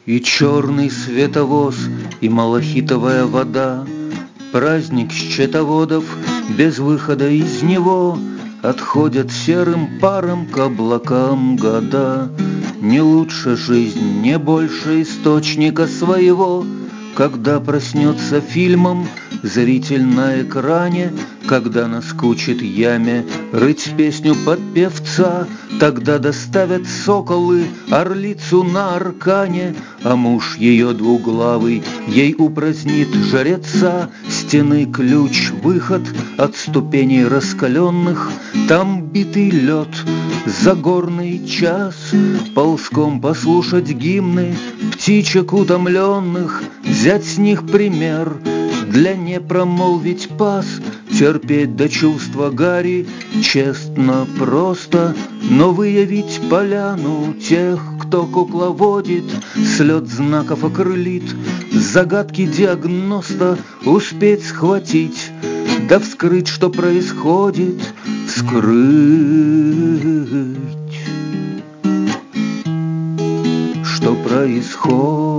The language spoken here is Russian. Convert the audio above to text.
И черный световоз, и малахитовая вода, праздник счетоводов, без выхода из него отходят серым паром к облакам года. Не лучше жизнь, не больше источника своего, когда проснется фильмом зритель на экране, когда наскучит яме рыть песню под певца, тогда доставят соколы орлицу на аркане, а муж ее двуглавый ей упразднит жреца. Стены ключ, выход от ступеней раскаленных, там битый лед, загорный час, ползком послушать гимны птичек утомленных, взять с них пример, для не промолвить пас, терпеть до чувства гари, честно, просто, но выявить поляну тех, кто кукловодит, слет знаков окрылит, загадки диагноста успеть схватить, да вскрыть, что происходит, вскрыть, что происходит.